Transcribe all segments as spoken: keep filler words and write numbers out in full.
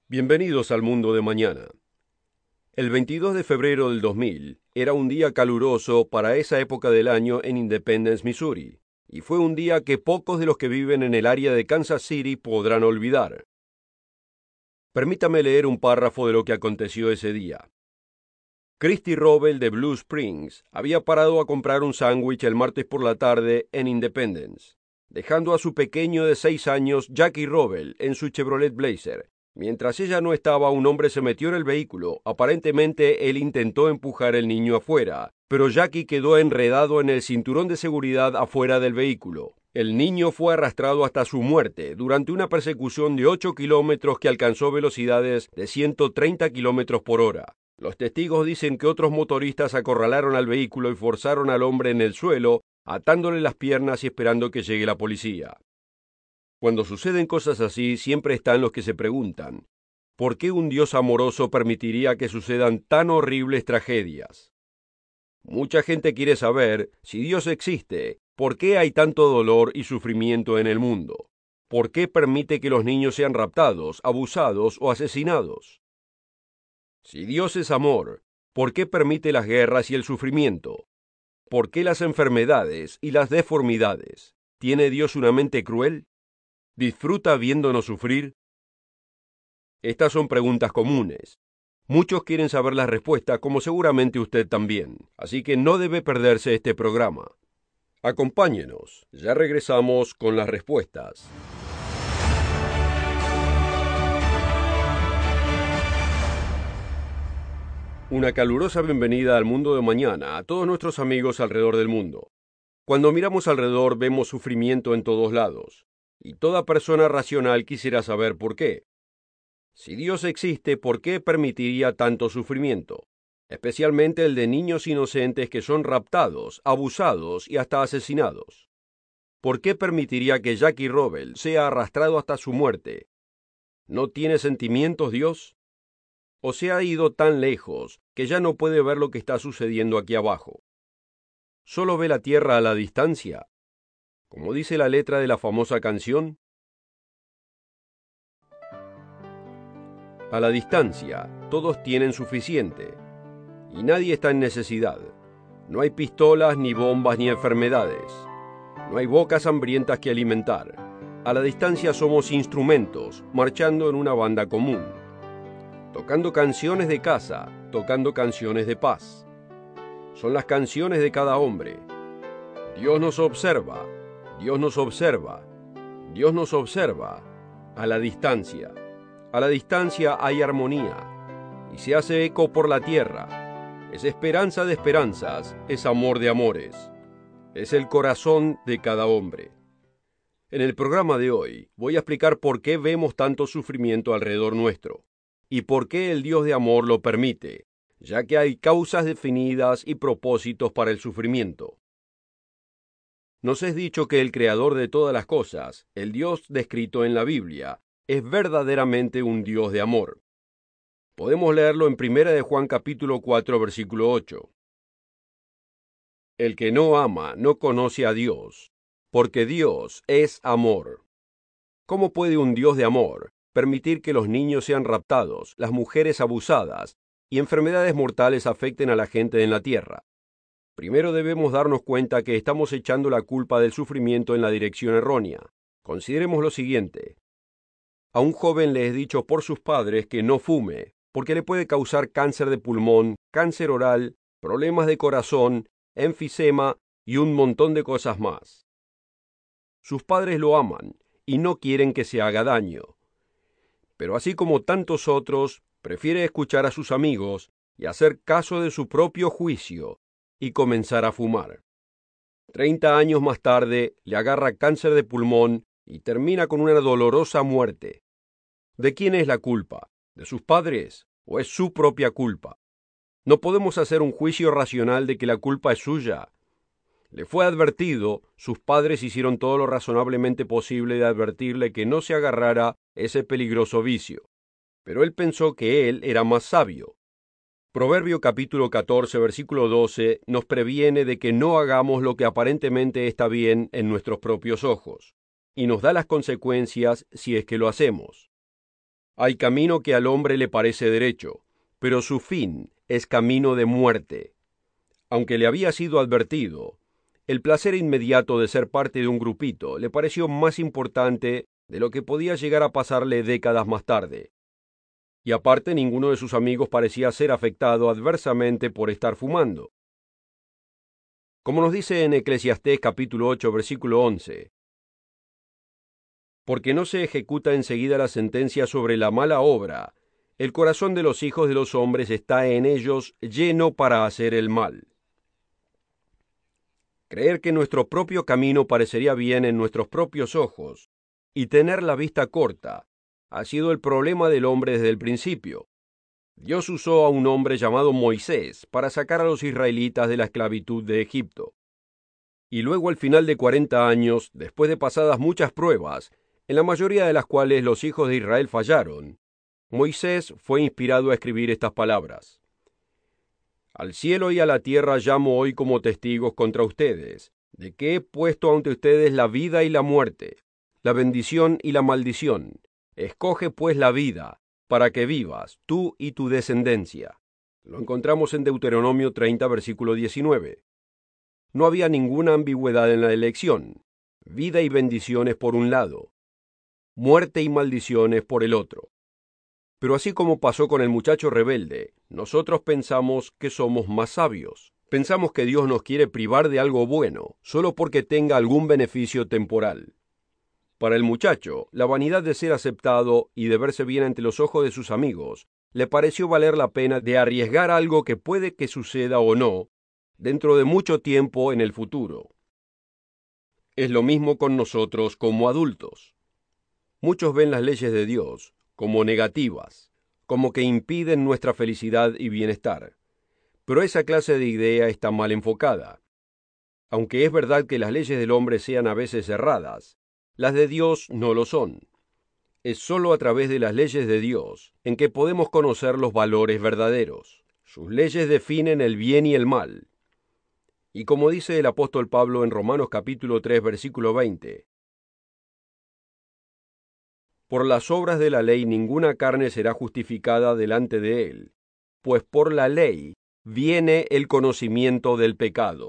Bienvenidos al mundo de mañana. El veintidós de febrero del dos mil era un día caluroso para esa época del año en Independence, Missouri, y fue un día que pocos de los que viven en el área de Kansas City podrán olvidar. Permítame leer un párrafo de lo que aconteció ese día. Christy Robel de Blue Springs había parado a comprar un sándwich el martes por la tarde en Independence, dejando a su pequeño de seis años, Jackie Robel, en su Chevrolet Blazer. Mientras ella no estaba, un hombre se metió en el vehículo. Aparentemente, él intentó empujar al niño afuera, pero Jackie quedó enredado en el cinturón de seguridad afuera del vehículo. El niño fue arrastrado hasta su muerte durante una persecución de ocho kilómetros que alcanzó velocidades de ciento treinta kilómetros por hora. Los testigos dicen que otros motoristas acorralaron al vehículo y forzaron al hombre en el suelo, atándole las piernas y esperando que llegue la policía. Cuando suceden cosas así, siempre están los que se preguntan, ¿por qué un Dios amoroso permitiría que sucedan tan horribles tragedias? Mucha gente quiere saber, si Dios existe, ¿por qué hay tanto dolor y sufrimiento en el mundo? ¿Por qué permite que los niños sean raptados, abusados o asesinados? Si Dios es amor, ¿por qué permite las guerras y el sufrimiento? ¿Por qué las enfermedades y las deformidades? ¿Tiene Dios una mente cruel? ¿Disfruta viéndonos sufrir? Estas son preguntas comunes. Muchos quieren saber la respuesta, como seguramente usted también, así que no debe perderse este programa. Acompáñenos, ya regresamos con las respuestas. Una calurosa bienvenida al mundo de mañana a todos nuestros amigos alrededor del mundo. Cuando miramos alrededor vemos sufrimiento en todos lados. Y toda persona racional quisiera saber por qué. Si Dios existe, ¿por qué permitiría tanto sufrimiento? Especialmente el de niños inocentes que son raptados, abusados y hasta asesinados. ¿Por qué permitiría que Jackie Robel sea arrastrado hasta su muerte? ¿No tiene sentimientos Dios? ¿O se ha ido tan lejos que ya no puede ver lo que está sucediendo aquí abajo? ¿Solo ve la tierra a la distancia? Como dice la letra de la famosa canción, a la distancia todos tienen suficiente, y nadie está en necesidad. No hay pistolas, ni bombas, ni enfermedades. No hay bocas hambrientas que alimentar. A la distancia somos instrumentos, marchando en una banda común, tocando canciones de casa, tocando canciones de paz. Son las canciones de cada hombre. Dios nos observa. Dios nos observa, Dios nos observa, a la distancia. A la distancia hay armonía, y se hace eco por la tierra. Es esperanza de esperanzas, es amor de amores. Es el corazón de cada hombre. En el programa de hoy voy a explicar por qué vemos tanto sufrimiento alrededor nuestro, y por qué el Dios de amor lo permite, ya que hay causas definidas y propósitos para el sufrimiento. Nos es dicho que el creador de todas las cosas, el Dios descrito en la Biblia, es verdaderamente un Dios de amor. Podemos leerlo en Primera de Juan capítulo cuatro, versículo ocho. El que no ama no conoce a Dios, porque Dios es amor. ¿Cómo puede un Dios de amor permitir que los niños sean raptados, las mujeres abusadas y enfermedades mortales afecten a la gente en la tierra? Primero debemos darnos cuenta que estamos echando la culpa del sufrimiento en la dirección errónea. Consideremos lo siguiente. A un joven le es dicho por sus padres que no fume, porque le puede causar cáncer de pulmón, cáncer oral, problemas de corazón, enfisema y un montón de cosas más. Sus padres lo aman y no quieren que se haga daño. Pero así como tantos otros, prefiere escuchar a sus amigos y hacer caso de su propio juicio y comenzar a fumar. Treinta años más tarde le agarra cáncer de pulmón y termina con una dolorosa muerte. ¿De quién es la culpa? ¿De sus padres? ¿O es su propia culpa? No podemos hacer un juicio racional de que la culpa es suya. Le fue advertido, sus padres hicieron todo lo razonablemente posible de advertirle que no se agarrara ese peligroso vicio. Pero él pensó que él era más sabio. Proverbio capítulo catorce, versículo doce, nos previene de que no hagamos lo que aparentemente está bien en nuestros propios ojos, y nos da las consecuencias si es que lo hacemos. Hay camino que al hombre le parece derecho, pero su fin es camino de muerte. Aunque le había sido advertido, el placer inmediato de ser parte de un grupito le pareció más importante de lo que podía llegar a pasarle décadas más tarde. Y aparte, ninguno de sus amigos parecía ser afectado adversamente por estar fumando. Como nos dice en Eclesiastés capítulo ocho, versículo once, porque no se ejecuta enseguida la sentencia sobre la mala obra, el corazón de los hijos de los hombres está en ellos lleno para hacer el mal. Creer que nuestro propio camino parecería bien en nuestros propios ojos y tener la vista corta ha sido el problema del hombre desde el principio. Dios usó a un hombre llamado Moisés para sacar a los israelitas de la esclavitud de Egipto. Y luego, al final de cuarenta años, después de pasadas muchas pruebas, en la mayoría de las cuales los hijos de Israel fallaron, Moisés fue inspirado a escribir estas palabras. Al cielo y a la tierra llamo hoy como testigos contra ustedes, de que he puesto ante ustedes la vida y la muerte, la bendición y la maldición. Escoge pues la vida, para que vivas, tú y tu descendencia. Lo encontramos en Deuteronomio treinta, versículo diecinueve. No había ninguna ambigüedad en la elección. Vida y bendiciones por un lado, muerte y maldiciones por el otro. Pero así como pasó con el muchacho rebelde, nosotros pensamos que somos más sabios. Pensamos que Dios nos quiere privar de algo bueno, solo porque tenga algún beneficio temporal. Para el muchacho, la vanidad de ser aceptado y de verse bien ante los ojos de sus amigos, le pareció valer la pena de arriesgar algo que puede que suceda o no, dentro de mucho tiempo en el futuro. Es lo mismo con nosotros como adultos. Muchos ven las leyes de Dios como negativas, como que impiden nuestra felicidad y bienestar. Pero esa clase de idea está mal enfocada. Aunque es verdad que las leyes del hombre sean a veces erradas, las de Dios no lo son. Es sólo a través de las leyes de Dios en que podemos conocer los valores verdaderos. Sus leyes definen el bien y el mal. Y como dice el apóstol Pablo en Romanos capítulo tres, versículo veinte, por las obras de la ley ninguna carne será justificada delante de él, pues por la ley viene el conocimiento del pecado.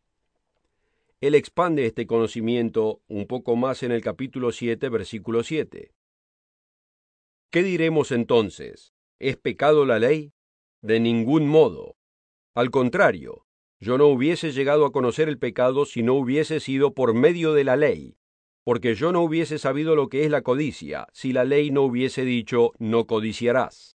Él expande este conocimiento un poco más en el capítulo siete, versículo siete. ¿Qué diremos entonces? ¿Es pecado la ley? De ningún modo. Al contrario, yo no hubiese llegado a conocer el pecado si no hubiese sido por medio de la ley, porque yo no hubiese sabido lo que es la codicia si la ley no hubiese dicho no codiciarás.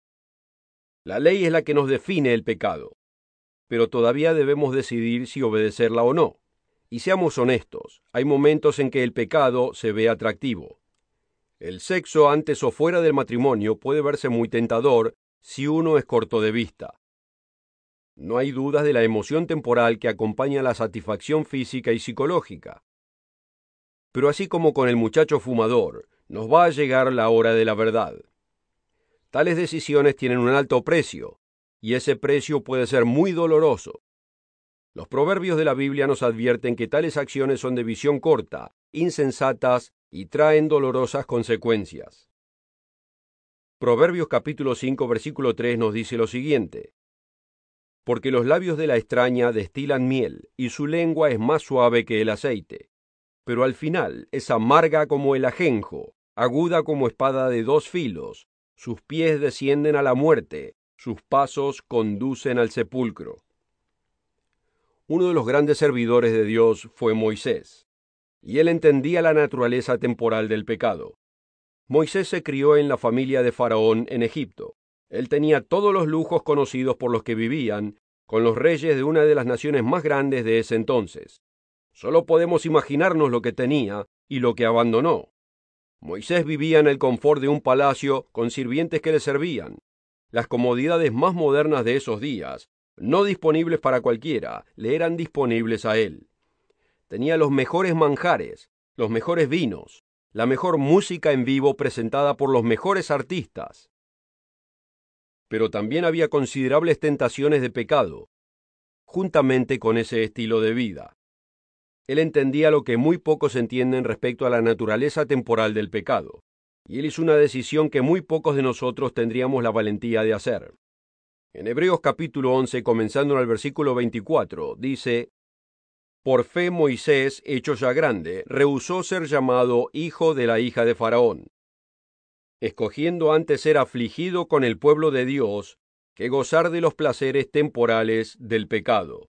La ley es la que nos define el pecado, pero todavía debemos decidir si obedecerla o no. Y seamos honestos, hay momentos en que el pecado se ve atractivo. El sexo antes o fuera del matrimonio puede verse muy tentador si uno es corto de vista. No hay dudas de la emoción temporal que acompaña la satisfacción física y psicológica. Pero así como con el muchacho fumador, nos va a llegar la hora de la verdad. Tales decisiones tienen un alto precio, y ese precio puede ser muy doloroso. Los proverbios de la Biblia nos advierten que tales acciones son de visión corta, insensatas y traen dolorosas consecuencias. Proverbios capítulo cinco, versículo tres nos dice lo siguiente: porque los labios de la extraña destilan miel, y su lengua es más suave que el aceite. Pero al final es amarga como el ajenjo, aguda como espada de dos filos. Sus pies descienden a la muerte, sus pasos conducen al sepulcro. Uno de los grandes servidores de Dios fue Moisés, y él entendía la naturaleza temporal del pecado. Moisés se crió en la familia de Faraón en Egipto. Él tenía todos los lujos conocidos por los que vivían, con los reyes de una de las naciones más grandes de ese entonces. Solo podemos imaginarnos lo que tenía y lo que abandonó. Moisés vivía en el confort de un palacio con sirvientes que le servían. Las comodidades más modernas de esos días, no disponibles para cualquiera, le eran disponibles a él. Tenía los mejores manjares, los mejores vinos, la mejor música en vivo presentada por los mejores artistas. Pero también había considerables tentaciones de pecado, juntamente con ese estilo de vida. Él entendía lo que muy pocos entienden respecto a la naturaleza temporal del pecado. y él hizo una decisión que muy pocos de nosotros tendríamos la valentía de hacer. En Hebreos capítulo once, comenzando en el versículo veinticuatro, dice: Por fe Moisés, hecho ya grande, rehusó ser llamado hijo de la hija de Faraón, escogiendo antes ser afligido con el pueblo de Dios que gozar de los placeres temporales del pecado.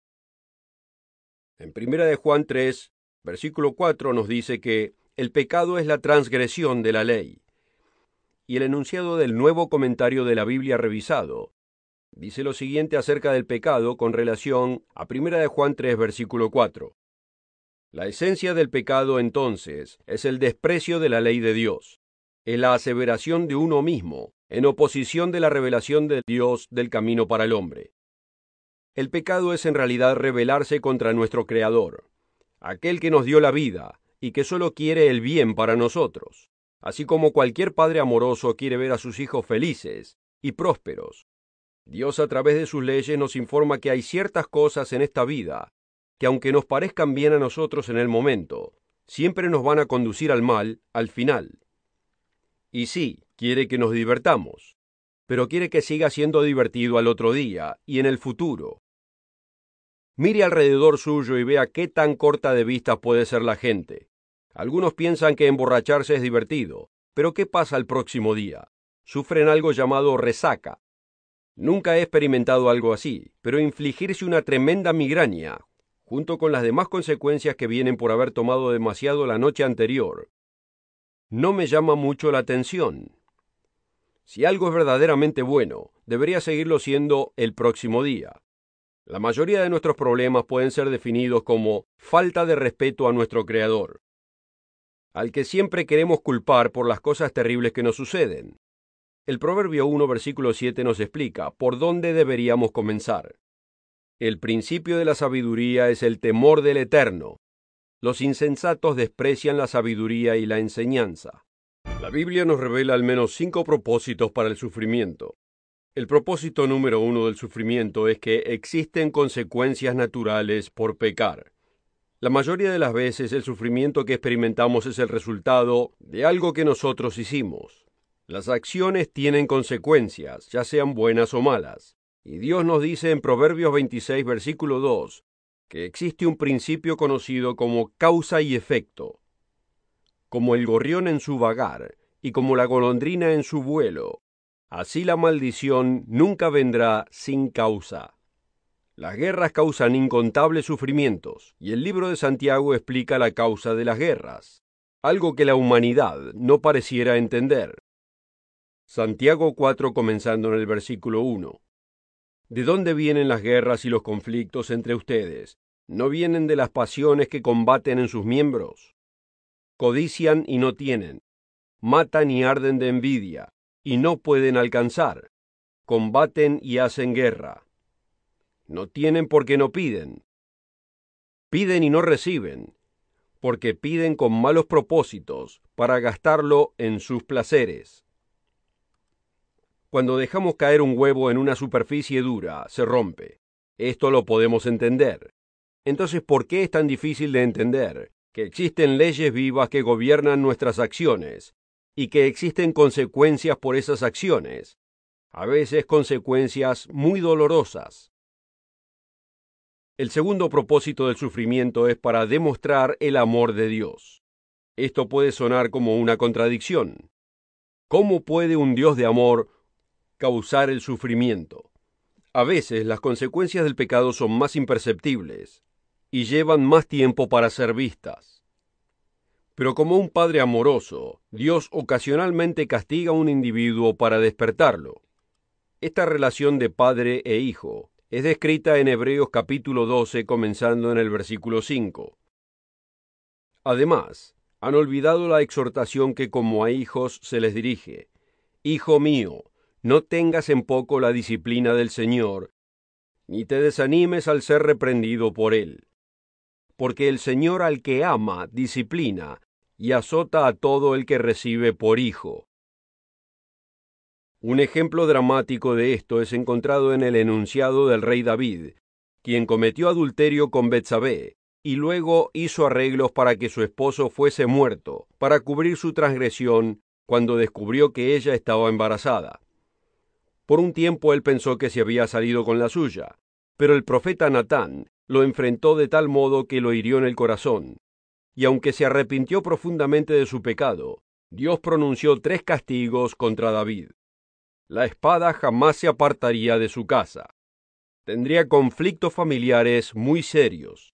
En primera de Juan tres, versículo cuatro nos dice que el pecado es la transgresión de la ley. Y el enunciado del nuevo comentario de la Biblia revisado dice lo siguiente acerca del pecado con relación a primera de Juan tres, versículo cuatro. La esencia del pecado, entonces, es el desprecio de la ley de Dios, es la aseveración de uno mismo, en oposición de la revelación de Dios del camino para el hombre. El pecado es en realidad rebelarse contra nuestro Creador, aquel que nos dio la vida y que solo quiere el bien para nosotros, así como cualquier padre amoroso quiere ver a sus hijos felices y prósperos. Dios, a través de sus leyes, nos informa que hay ciertas cosas en esta vida que, aunque nos parezcan bien a nosotros en el momento, siempre nos van a conducir al mal al final. Y sí, quiere que nos divertamos, pero quiere que siga siendo divertido al otro día y en el futuro. Mire alrededor suyo y vea qué tan corta de vista puede ser la gente. Algunos piensan que emborracharse es divertido, pero ¿qué pasa el próximo día? Sufren algo llamado resaca. Nunca he experimentado algo así, pero infligirse una tremenda migraña, junto con las demás consecuencias que vienen por haber tomado demasiado la noche anterior, no me llama mucho la atención. Si algo es verdaderamente bueno, debería seguirlo siendo el próximo día. La mayoría de nuestros problemas pueden ser definidos como falta de respeto a nuestro Creador, al que siempre queremos culpar por las cosas terribles que nos suceden. El Proverbio uno, versículo siete nos explica por dónde deberíamos comenzar. El principio de la sabiduría es el temor del Eterno. Los insensatos desprecian la sabiduría y la enseñanza. La Biblia nos revela al menos cinco propósitos para el sufrimiento. El propósito número uno del sufrimiento es que existen consecuencias naturales por pecar. La mayoría de las veces el sufrimiento que experimentamos es el resultado de algo que nosotros hicimos. Las acciones tienen consecuencias, ya sean buenas o malas. Y Dios nos dice en Proverbios veintiséis, versículo dos, que existe un principio conocido como causa y efecto. Como el gorrión en su vagar, y como la golondrina en su vuelo, así la maldición nunca vendrá sin causa. Las guerras causan incontables sufrimientos, y el libro de Santiago explica la causa de las guerras, algo que la humanidad no pareciera entender. Santiago cuatro, comenzando en el versículo uno. ¿De dónde vienen las guerras y los conflictos entre ustedes? ¿No vienen de las pasiones que combaten en sus miembros? Codician y no tienen, matan y arden de envidia, y no pueden alcanzar, combaten y hacen guerra. No tienen porque no piden, piden y no reciben, porque piden con malos propósitos para gastarlo en sus placeres. Cuando dejamos caer un huevo en una superficie dura, se rompe. Esto lo podemos entender. Entonces, ¿por qué es tan difícil de entender que existen leyes vivas que gobiernan nuestras acciones y que existen consecuencias por esas acciones? A veces consecuencias muy dolorosas. El segundo propósito del sufrimiento es para demostrar el amor de Dios. Esto puede sonar como una contradicción. ¿Cómo puede un Dios de amor causar el sufrimiento? A veces las consecuencias del pecado son más imperceptibles y llevan más tiempo para ser vistas. Pero como un padre amoroso, Dios ocasionalmente castiga a un individuo para despertarlo. Esta relación de padre e hijo es descrita en Hebreos capítulo doce, comenzando en el versículo cinco. Además, han olvidado la exhortación que como a hijos se les dirige: Hijo mío, no tengas en poco la disciplina del Señor, ni te desanimes al ser reprendido por Él. Porque el Señor al que ama disciplina y azota a todo el que recibe por hijo. Un ejemplo dramático de esto es encontrado en el enunciado del rey David, quien cometió adulterio con Betsabé, y luego hizo arreglos para que su esposo fuese muerto, para cubrir su transgresión cuando descubrió que ella estaba embarazada. Por un tiempo él pensó que se había salido con la suya, pero el profeta Natán lo enfrentó de tal modo que lo hirió en el corazón, y aunque se arrepintió profundamente de su pecado, Dios pronunció tres castigos contra David. La espada jamás se apartaría de su casa. Tendría conflictos familiares muy serios.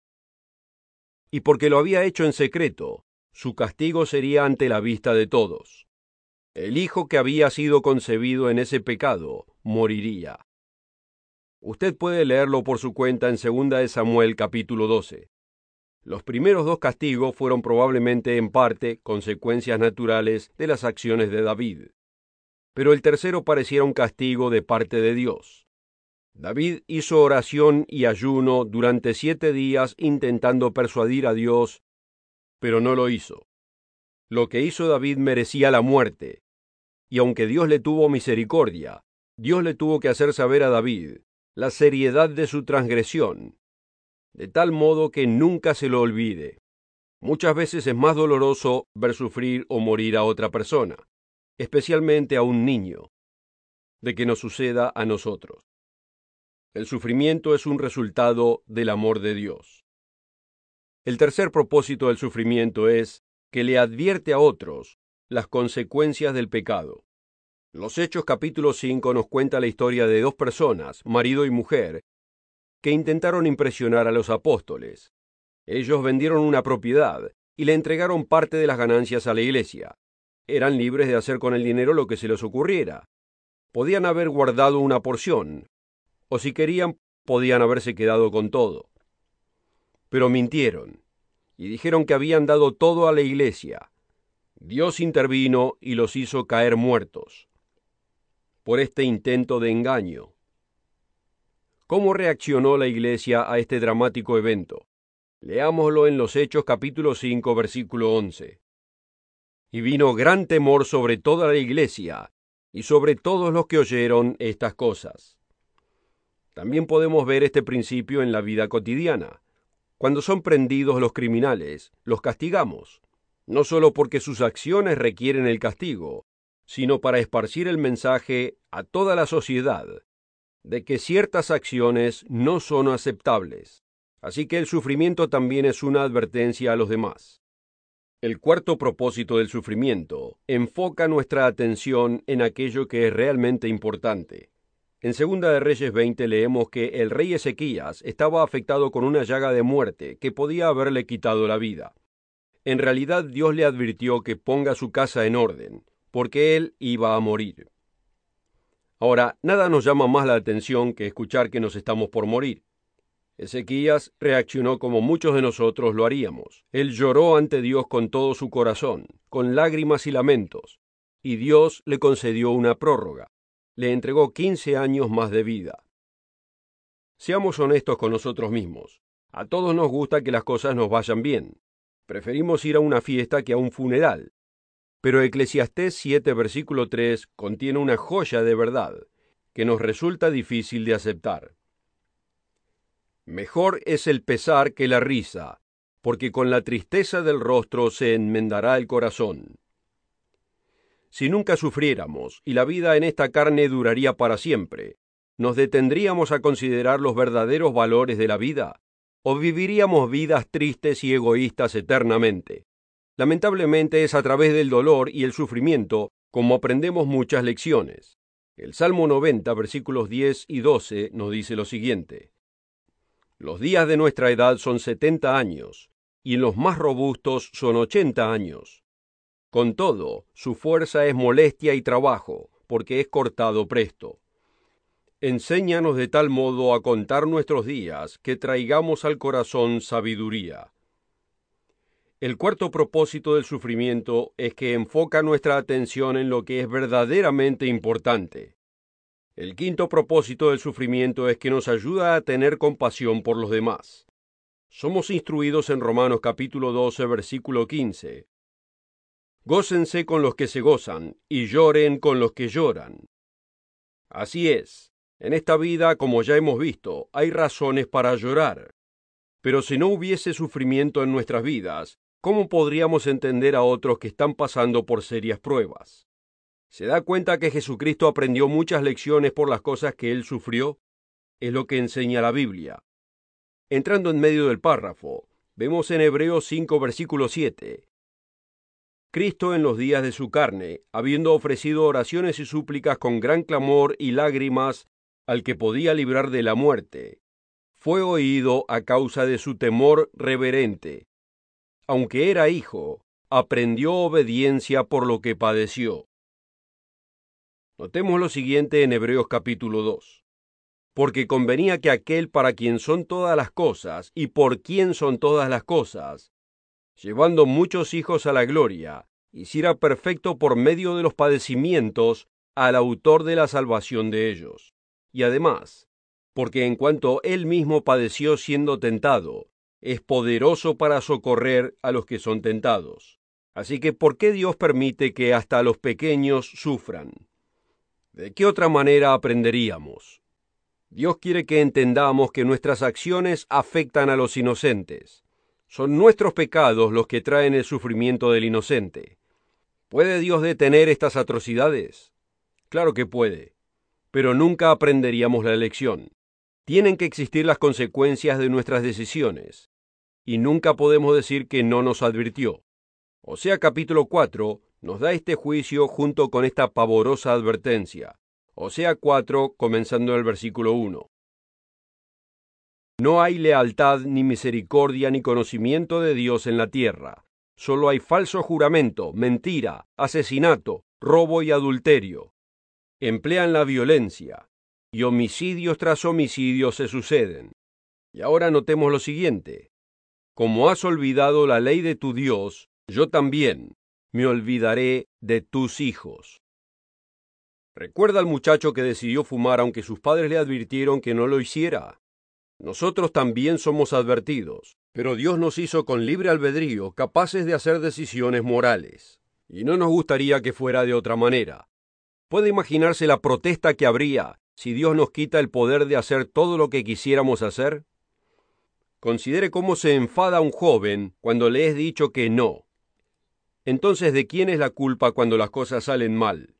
Y porque lo había hecho en secreto, su castigo sería ante la vista de todos. El hijo que había sido concebido en ese pecado moriría. Usted puede leerlo por su cuenta en segunda de Samuel capítulo doce. Los primeros dos castigos fueron probablemente en parte consecuencias naturales de las acciones de David, pero el tercero pareciera un castigo de parte de Dios. David hizo oración y ayuno durante siete días intentando persuadir a Dios, pero no lo hizo. Lo que hizo David merecía la muerte, y aunque Dios le tuvo misericordia, Dios le tuvo que hacer saber a David la seriedad de su transgresión, de tal modo que nunca se lo olvide. Muchas veces es más doloroso ver sufrir o morir a otra persona, especialmente a un niño, de que nos suceda a nosotros. El sufrimiento es un resultado del amor de Dios. El tercer propósito del sufrimiento es que le advierte a otros las consecuencias del pecado. Los Hechos capítulo cinco nos cuenta la historia de dos personas, marido y mujer, que intentaron impresionar a los apóstoles. Ellos vendieron una propiedad y le entregaron parte de las ganancias a la iglesia. Eran libres de hacer con el dinero lo que se les ocurriera. Podían haber guardado una porción, o si querían, podían haberse quedado con todo. Pero mintieron, y dijeron que habían dado todo a la iglesia. Dios intervino y los hizo caer muertos por este intento de engaño. ¿Cómo reaccionó la iglesia a este dramático evento? Leámoslo en los Hechos capítulo cinco, versículo once. Y vino gran temor sobre toda la iglesia y sobre todos los que oyeron estas cosas. También podemos ver este principio en la vida cotidiana. Cuando son prendidos los criminales, los castigamos, no solo porque sus acciones requieren el castigo, sino para esparcir el mensaje a toda la sociedad de que ciertas acciones no son aceptables. Así que el sufrimiento también es una advertencia a los demás. El cuarto propósito del sufrimiento enfoca nuestra atención en aquello que es realmente importante. En Segunda de Reyes veinte leemos que el rey Ezequías estaba afectado con una llaga de muerte que podía haberle quitado la vida. En realidad Dios le advirtió que ponga su casa en orden, porque él iba a morir. Ahora, nada nos llama más la atención que escuchar que nos estamos por morir. Ezequías reaccionó como muchos de nosotros lo haríamos. Él lloró ante Dios con todo su corazón, con lágrimas y lamentos, y Dios le concedió una prórroga. Le entregó quince años más de vida. Seamos honestos con nosotros mismos. A todos nos gusta que las cosas nos vayan bien. Preferimos ir a una fiesta que a un funeral. Pero Eclesiastés siete, versículo tres, contiene una joya de verdad que nos resulta difícil de aceptar. Mejor es el pesar que la risa, porque con la tristeza del rostro se enmendará el corazón. Si nunca sufriéramos y la vida en esta carne duraría para siempre, ¿nos detendríamos a considerar los verdaderos valores de la vida? ¿O viviríamos vidas tristes y egoístas eternamente? Lamentablemente es a través del dolor y el sufrimiento como aprendemos muchas lecciones. El Salmo noventa, versículos diez y doce nos dice lo siguiente: Los días de nuestra edad son setenta años, y en los más robustos son ochenta años. Con todo, su fuerza es molestia y trabajo, porque es cortado presto. Enséñanos de tal modo a contar nuestros días, que traigamos al corazón sabiduría. El cuarto propósito del sufrimiento es que enfoca nuestra atención en lo que es verdaderamente importante. El quinto propósito del sufrimiento es que nos ayuda a tener compasión por los demás. Somos instruidos en Romanos capítulo doce, versículo quince. Gócense con los que se gozan, y lloren con los que lloran. Así es, en esta vida, como ya hemos visto, hay razones para llorar. Pero si no hubiese sufrimiento en nuestras vidas, ¿cómo podríamos entender a otros que están pasando por serias pruebas? ¿Se da cuenta que Jesucristo aprendió muchas lecciones por las cosas que él sufrió? Es lo que enseña la Biblia. Entrando en medio del párrafo, vemos en Hebreos cinco, versículo siete. Cristo en los días de su carne, habiendo ofrecido oraciones y súplicas con gran clamor y lágrimas al que podía librar de la muerte, fue oído a causa de su temor reverente. Aunque era hijo, aprendió obediencia por lo que padeció. Notemos lo siguiente en Hebreos capítulo dos. Porque convenía que aquel para quien son todas las cosas y por quien son todas las cosas, llevando muchos hijos a la gloria, hiciera perfecto por medio de los padecimientos al autor de la salvación de ellos. Y además, porque en cuanto él mismo padeció siendo tentado, es poderoso para socorrer a los que son tentados. Así que, ¿por qué Dios permite que hasta los pequeños sufran? ¿De qué otra manera aprenderíamos? Dios quiere que entendamos que nuestras acciones afectan a los inocentes. Son nuestros pecados los que traen el sufrimiento del inocente. ¿Puede Dios detener estas atrocidades? Claro que puede, pero nunca aprenderíamos la lección. Tienen que existir las consecuencias de nuestras decisiones, y nunca podemos decir que no nos advirtió. Osea capítulo cuatro nos da este juicio junto con esta pavorosa advertencia. Osea cuatro, comenzando en el versículo uno. No hay lealtad, ni misericordia, ni conocimiento de Dios en la tierra. Solo hay falso juramento, mentira, asesinato, robo y adulterio. Emplean la violencia, y homicidios tras homicidios se suceden. Y ahora notemos lo siguiente. Como has olvidado la ley de tu Dios, yo también me olvidaré de tus hijos. ¿Recuerda al muchacho que decidió fumar aunque sus padres le advirtieron que no lo hiciera? Nosotros también somos advertidos, pero Dios nos hizo con libre albedrío capaces de hacer decisiones morales, y no nos gustaría que fuera de otra manera. ¿Puede imaginarse la protesta que habría si Dios nos quita el poder de hacer todo lo que quisiéramos hacer? Considere cómo se enfada un joven cuando le es dicho que no. Entonces, ¿de quién es la culpa cuando las cosas salen mal?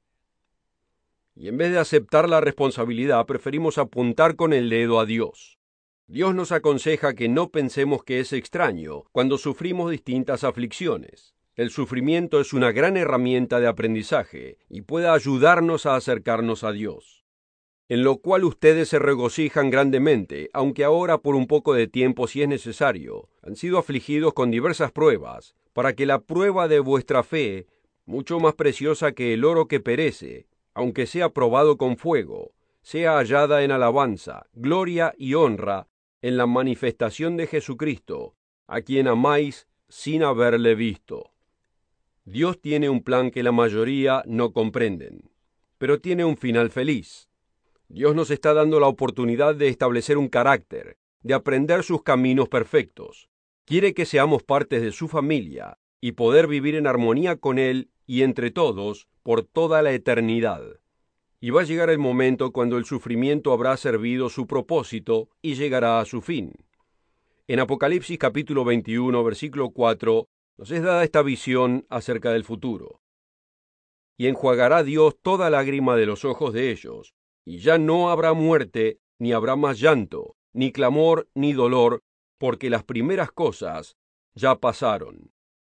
Y en vez de aceptar la responsabilidad, preferimos apuntar con el dedo a Dios. Dios nos aconseja que no pensemos que es extraño cuando sufrimos distintas aflicciones. El sufrimiento es una gran herramienta de aprendizaje y puede ayudarnos a acercarnos a Dios, en lo cual ustedes se regocijan grandemente, aunque ahora por un poco de tiempo, si es necesario, han sido afligidos con diversas pruebas, para que la prueba de vuestra fe, mucho más preciosa que el oro que perece, aunque sea probado con fuego, sea hallada en alabanza, gloria y honra en la manifestación de Jesucristo, a quien amáis sin haberle visto. Dios tiene un plan que la mayoría no comprenden, pero tiene un final feliz. Dios nos está dando la oportunidad de establecer un carácter, de aprender sus caminos perfectos. Quiere que seamos partes de su familia y poder vivir en armonía con Él y entre todos por toda la eternidad. Y va a llegar el momento cuando el sufrimiento habrá servido su propósito y llegará a su fin. En Apocalipsis capítulo veintiuno, versículo cuatro, nos es dada esta visión acerca del futuro. Y enjuagará Dios toda lágrima de los ojos de ellos, y ya no habrá muerte, ni habrá más llanto, ni clamor, ni dolor, porque las primeras cosas ya pasaron.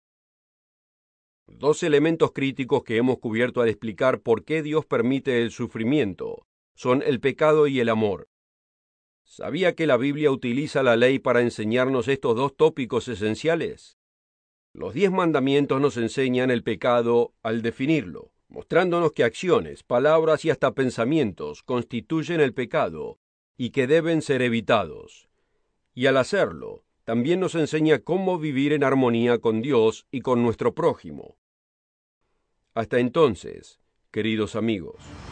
Dos elementos críticos que hemos cubierto al explicar por qué Dios permite el sufrimiento son el pecado y el amor. ¿Sabía que la Biblia utiliza la ley para enseñarnos estos dos tópicos esenciales? Los diez mandamientos nos enseñan el pecado al definirlo, mostrándonos que acciones, palabras y hasta pensamientos constituyen el pecado y que deben ser evitados. Y al hacerlo, también nos enseña cómo vivir en armonía con Dios y con nuestro prójimo. Hasta entonces, queridos amigos.